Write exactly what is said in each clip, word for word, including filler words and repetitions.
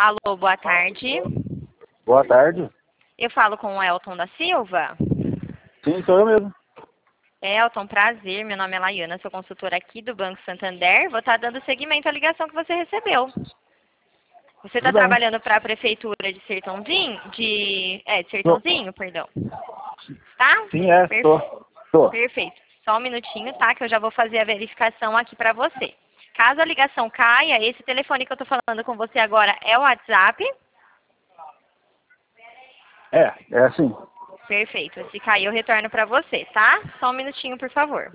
Alô, boa tarde. Boa tarde. Eu falo com o Elton da Silva. Sim, sou eu mesmo. Elton, prazer. Meu nome é Laiana, sou consultora aqui do Banco Santander. Vou estar dando seguimento à ligação que você recebeu. Você está Tudo bem. trabalhando para a Prefeitura de Sertãozinho? De... É, de Sertãozinho, perdão. Tá? Sim, é, Perfe- tô. Tô. Perfeito. Só um minutinho, tá? Que eu já vou fazer a verificação aqui para você. Caso a ligação caia, esse telefone que eu estou falando com você agora é o WhatsApp? É, é assim. Perfeito. Se cair, eu retorno para você, tá? Só um minutinho, por favor.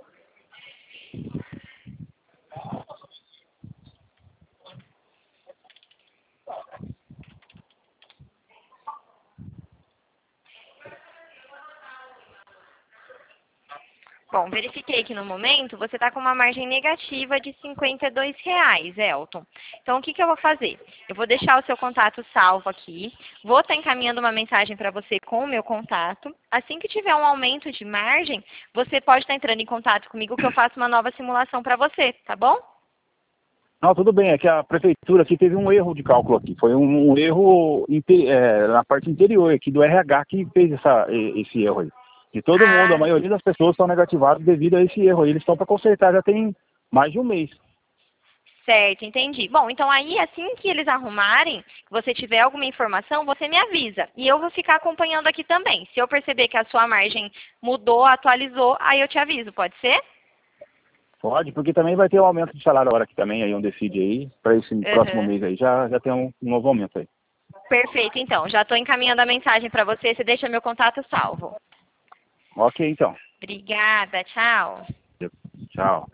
Bom, verifiquei que no momento você está com uma margem negativa de cinquenta e dois reais, Elton. Então, o que, que eu vou fazer? Eu vou deixar o seu contato salvo aqui, vou estar encaminhando uma mensagem para você com o meu contato. Assim que tiver um aumento de margem, você pode estar entrando em contato comigo que eu faço uma nova simulação para você, tá bom? Não, tudo bem, é que a prefeitura aqui teve um erro de cálculo aqui. Foi um, um erro inte- é, na parte interior aqui do R H que fez essa, e- esse erro aí. E todo mundo, a Ah, maioria das pessoas estão negativadas devido a esse erro aí. Eles estão para consertar já tem mais de um mês. certo, entendi. Bom, então aí assim que eles arrumarem, que você tiver alguma informação, você me avisa. E eu vou ficar acompanhando aqui também. Se eu perceber que a sua margem mudou, atualizou, aí eu te aviso, pode ser? Pode, porque também vai ter um aumento de salário agora aqui também, aí um decide aí, para esse próximo Aham. mês aí, já, já tem um, um novo aumento aí. Perfeito, então. Já estou encaminhando a mensagem para você. Você deixa meu contato salvo. Ok, então. Obrigada, tchau. Tchau.